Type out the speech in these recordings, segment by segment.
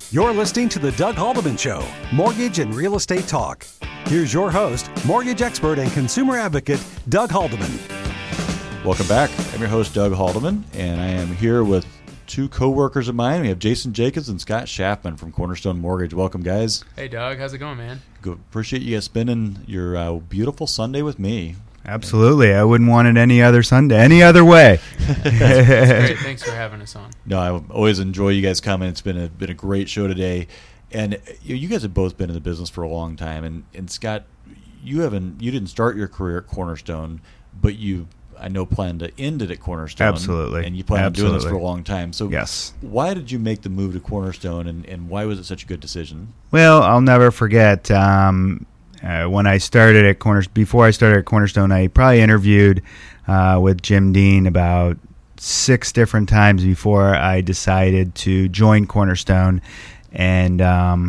You're listening to The Doug Haldeman Show, Mortgage and Real Estate Talk. Here's your host, mortgage expert and consumer advocate, Doug Haldeman. Welcome back. I'm your host, Doug Haldeman, and I am here with two co-workers of mine. We have Jason Jacobs and Scott Schaffman from Cornerstone Mortgage. Welcome, guys. Hey, Doug. How's it going, man? Good. Appreciate you guys spending your beautiful Sunday with me. Absolutely. I wouldn't want it any other Sunday, any other way. That's great. Thanks for having us on. No, I always enjoy you guys coming. It's been a great show today. And you guys have both been in the business for a long time. And Scott, you didn't start your career at Cornerstone, but I know plan to end it at Cornerstone. Absolutely. And you plan on doing this for a long time. So yes. Why did you make the move to Cornerstone, and why was it such a good decision? Well, I'll never forget when I started at before I started at Cornerstone, I probably interviewed with Jim Dean about 6 different times before I decided to join Cornerstone. And,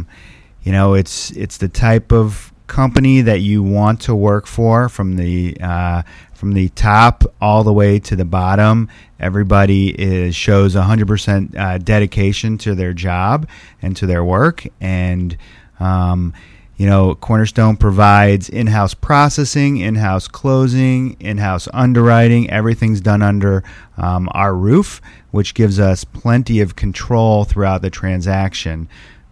it's the type of company that you want to work for from the top all the way to the bottom. Everybody shows 100% dedication to their job and to their work. And, Cornerstone provides in-house processing, in-house closing, in-house underwriting. Everything's done under our roof, which gives us plenty of control throughout the transaction.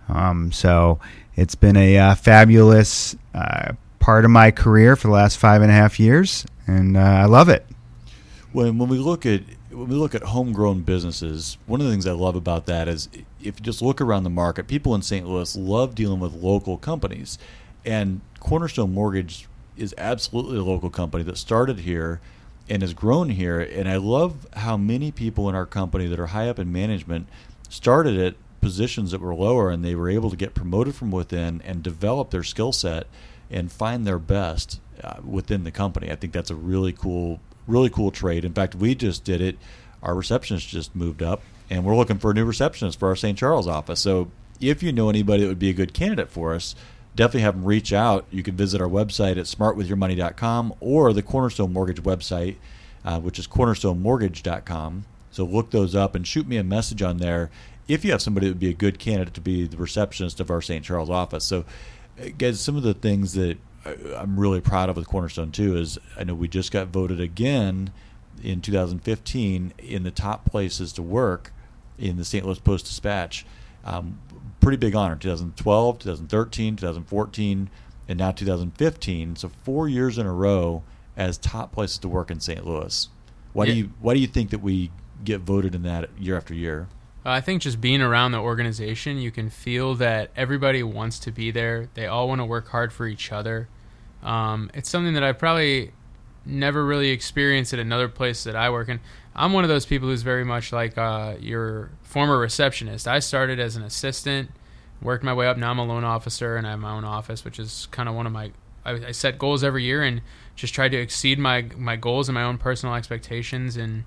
So it's been a fabulous part of my career for the last 5.5 years, and I love it. When we look at homegrown businesses, one of the things I love about that is if you just look around the market, people in St. Louis love dealing with local companies. And Cornerstone Mortgage is absolutely a local company that started here and has grown here. And I love how many people in our company that are high up in management started at positions that were lower, and they were able to get promoted from within and develop their skill set and find their best within the company. I think that's a really cool trade. In fact, we just did it. Our receptionist just moved up, and we're looking for a new receptionist for our St. Charles office. So if you know anybody that would be a good candidate for us, definitely have them reach out. You can visit our website at smartwithyourmoney.com or the Cornerstone Mortgage website, which is cornerstonemortgage.com. So look those up and shoot me a message on there if you have somebody that would be a good candidate to be the receptionist of our St. Charles office. So, guys, some of the things that I'm really proud of with Cornerstone too is I know we just got voted again in 2015 in the top places to work in the St. Louis Post-Dispatch. Pretty big honor. 2012, 2013, 2014, and now 2015. So 4 years in a row as top places to work in St. Louis. Why do you think that we get voted in that year after year? I think just being around the organization, you can feel that everybody wants to be there. They all want to work hard for each other. It's something that I probably never really experienced at another place that I work in. I'm one of those people who's very much like your former receptionist. I started as an assistant, worked my way up. Now I'm a loan officer, and I have my own office, which is kind of one of my... I set goals every year and just try to exceed my goals and my own personal expectations. And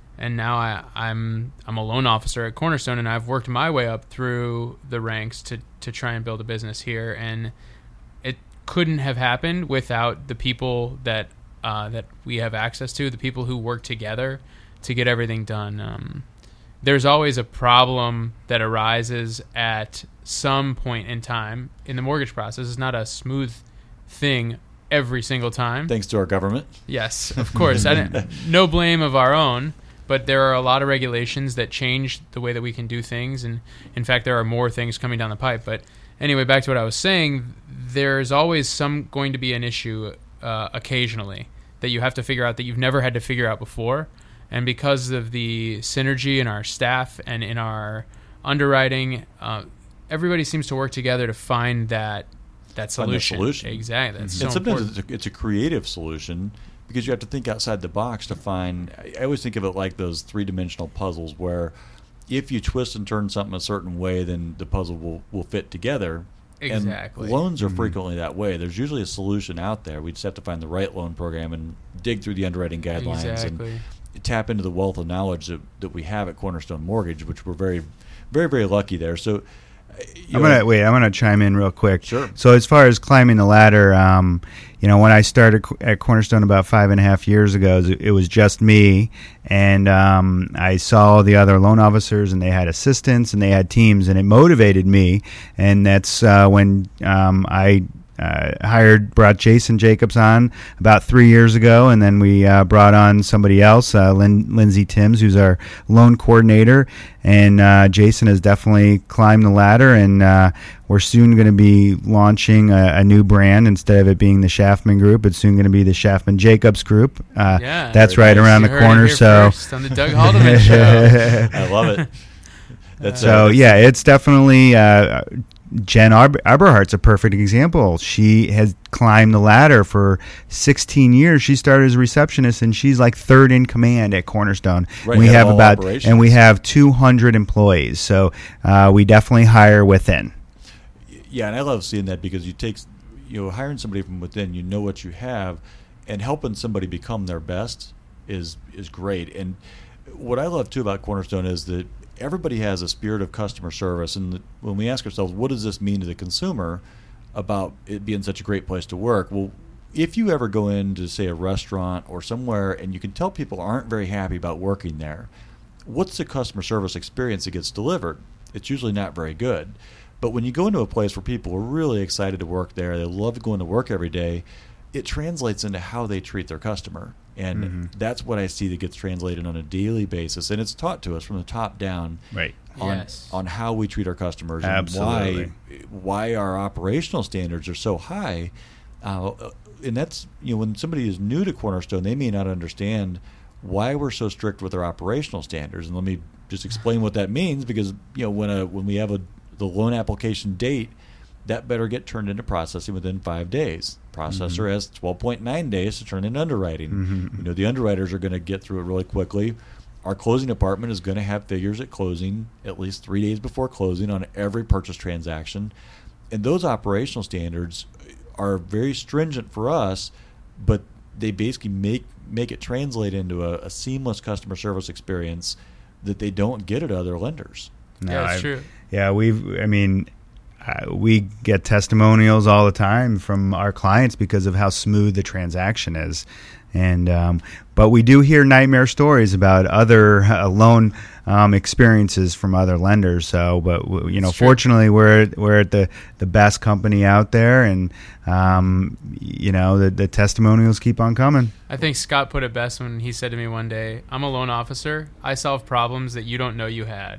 now I'm a loan officer at Cornerstone, and I've worked my way up through the ranks to try and build a business here. And it couldn't have happened without the people that we have access to, the people who work together to get everything done. There's always a problem that arises at some point in time in the mortgage process. It's not a smooth thing every single time. Thanks to our government. Yes, of course. No blame of our own, but there are a lot of regulations that change the way that we can do things. And in fact, there are more things coming down the pipe. But anyway, back to what I was saying, there's always going to be an issue occasionally that you have to figure out that you've never had to figure out before. And because of the synergy in our staff and in our underwriting, everybody seems to work together to find that solution. Exactly. That's so sometimes important. it's a creative solution because you have to think outside the box to find. I always think of it like those 3-dimensional puzzles where if you twist and turn something a certain way, then the puzzle will fit together. Exactly. And loans are frequently that way. There's usually a solution out there. We just have to find the right loan program and dig through the underwriting guidelines and tap into the wealth of knowledge that we have at Cornerstone Mortgage, which we're very, very, very lucky there. So I'm gonna chime in real quick. Sure. So as far as climbing the ladder, when I started at Cornerstone about 5.5 years ago, it was just me, and I saw the other loan officers, and they had assistants, and they had teams, and it motivated me, and that's when I brought Jason Jacobs on about 3 years ago, and then we brought on somebody else, Lindsay Timms, who's our loan coordinator, and Jason has definitely climbed the ladder, and we're soon going to be launching a new brand. Instead of it being the Schaffman Group, it's soon going to be the Schaffman Jacobs Group. That's right around the corner. So on the Doug Haldeman Show. I love it. It's definitely Jen Aberhart's a perfect example. She has climbed the ladder for 16 years. She started as a receptionist, and she's like third in command at Cornerstone. Right, we have 200 employees, so we definitely hire within. Yeah, and I love seeing that because hiring somebody from within, you know what you have, and helping somebody become their best is great. And what I love too about Cornerstone is that everybody has a spirit of customer service, and when we ask ourselves, what does this mean to the consumer about it being such a great place to work? Well, if you ever go into, say, a restaurant or somewhere and you can tell people aren't very happy about working there, what's the customer service experience that gets delivered? It's usually not very good. But when you go into a place where people are really excited to work there, they love going to work every day, it translates into how they treat their customer. And that's what I see that gets translated on a daily basis. And it's taught to us from the top down on how we treat our customers. Absolutely. And why our operational standards are so high. And that's, when somebody is new to Cornerstone, they may not understand why we're so strict with our operational standards. And let me just explain what that means, because when we have the loan application date, that better get turned into processing within 5 days. Processor has 12.9 days to turn in underwriting. The underwriters are going to get through it really quickly. Our closing department is going to have figures at closing at least 3 days before closing on every purchase transaction. And those operational standards are very stringent for us, but they basically make it translate into a seamless customer service experience that they don't get at other lenders. That's true. Yeah, we get testimonials all the time from our clients because of how smooth the transaction is, and but we do hear nightmare stories about other loan experiences from other lenders. So, but fortunately, we're at the best company out there, and the testimonials keep on coming. I think Scott put it best when he said to me one day, "I'm a loan officer. I solve problems that you don't know you had."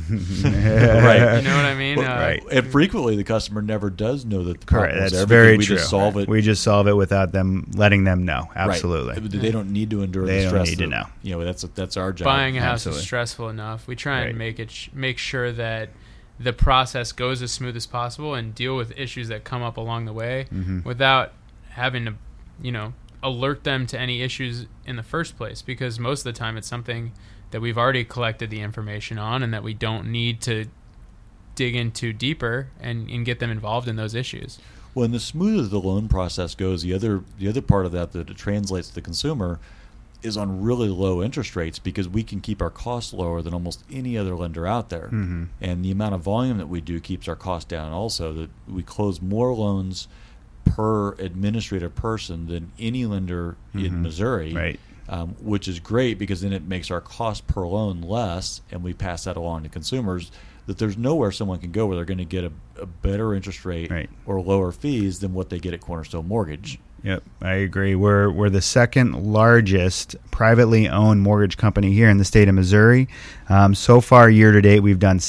Right. You know what I mean? Right. And frequently the customer never does know that the correct. problem is That's there. very we true. Just solve it. We just solve it without them letting them know. Absolutely. Right. They don't need to endure the stress. They don't need to know. That's our job. Buying a house Absolutely. is stressful enough. We try and make sure that the process goes as smooth as possible and deal with issues that come up along the way without having to, alert them to any issues in the first place, because most of the time it's something that we've already collected the information on and that we don't need to dig into deeper and get them involved in those issues. Well, and the smoother the loan process goes, the other part of that it translates to the consumer is on really low interest rates, because we can keep our costs lower than almost any other lender out there. And the amount of volume that we do keeps our costs down also. That we close more loans per administrative person than any lender in Missouri. Right. Which is great, because then it makes our cost per loan less, and we pass that along to consumers, that there's nowhere someone can go where they're going to get a better interest rate or lower fees than what they get at Cornerstone Mortgage. Yep, I agree. We're the second largest privately owned mortgage company here in the state of Missouri. So far, year to date, we've done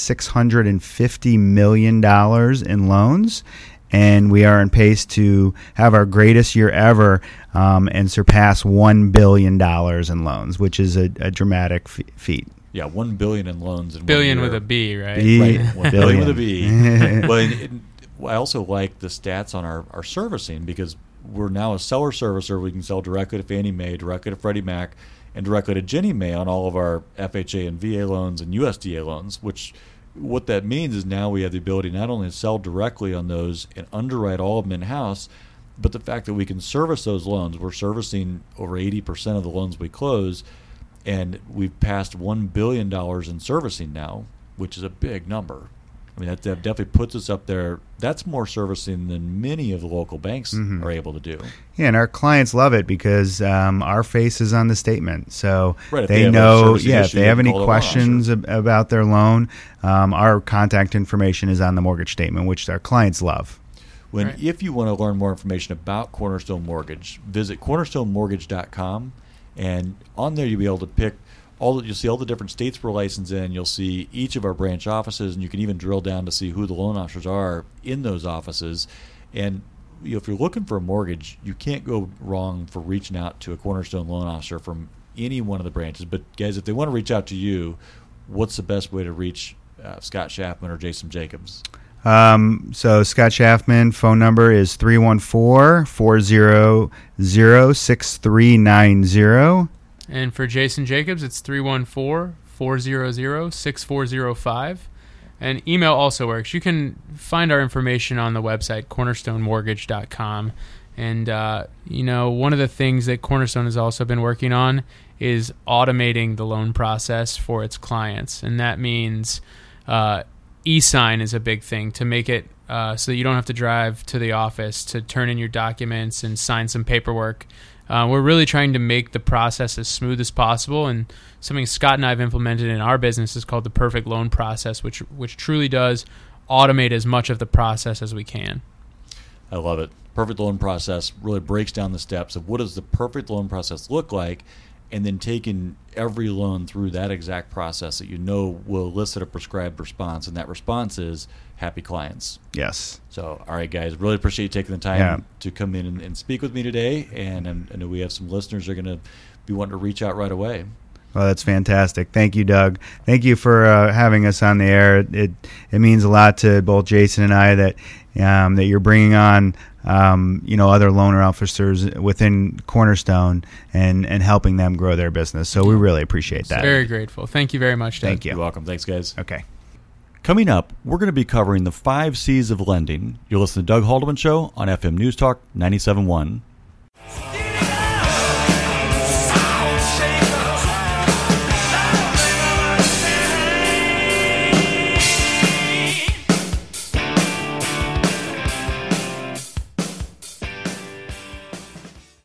$650 million in loans, and we are on pace to have our greatest year ever and surpass $1 billion in loans, which is a dramatic feat. Yeah, $1 billion in loans. In billion 1 year. with a B, right? Right, $1 billion with a B. Well, I also like the stats on our servicing, because we're now a seller servicer. We can sell directly to Fannie Mae, directly to Freddie Mac, and directly to Ginnie Mae on all of our FHA and VA loans and USDA loans, which what that means is now we have the ability not only to sell directly on those and underwrite all of them in-house, but the fact that we can service those loans. We're servicing over 80% of the loans we close, and we've passed $1 billion in servicing now, which is a big number. I mean, that definitely puts us up there. That's more servicing than many of the local banks are able to do. Yeah, and our clients love it because our face is on the statement. So Right, they have a know, servicing if issue, they have you can any call the loan questions about their loan, our contact information is on the mortgage statement, which our clients love. If you want to learn more information about Cornerstone Mortgage, visit cornerstonemortgage.com, and on there you'll be able to pick you'll see all the different states we're licensed in. You'll see each of our branch offices, and you can even drill down to see who the loan officers are in those offices. And if you're looking for a mortgage, you can't go wrong for reaching out to a Cornerstone loan officer from any one of the branches. But guys, if they want to reach out to you, what's the best way to reach Scott Schaffman or Jason Jacobs? So Scott Schaffman, phone number is 314-400-6390. And for Jason Jacobs, it's 314-400-6405. And email also works. You can find our information on the website, cornerstonemortgage.com. And, one of the things that Cornerstone has also been working on is automating the loan process for its clients. And that means e-sign is a big thing to make it so that you don't have to drive to the office to turn in your documents and sign some paperwork. We're really trying to make the process as smooth as possible, and something Scott and I have implemented in our business is called the Perfect Loan Process, which truly does automate as much of the process as we can. I love it. Perfect Loan Process really breaks down the steps of what does the perfect loan process look like, and then taking every loan through that exact process that will elicit a prescribed response, and that response is happy clients. Yes. So, all right, guys, really appreciate you taking the time to come in and speak with me today, and I know we have some listeners who are going to be wanting to reach out right away. Well, that's fantastic. Thank you, Doug. Thank you for having us on the air. It means a lot to both Jason and I that you're bringing on other loan officers within Cornerstone and helping them grow their business. So we really appreciate that. Very grateful. Thank you very much, Doug. Thank you. You're welcome. Thanks, guys. Okay. Coming up, we're going to be covering the 5 C's of lending. You'll listen to Doug Haldeman Show on FM News Talk 97.1.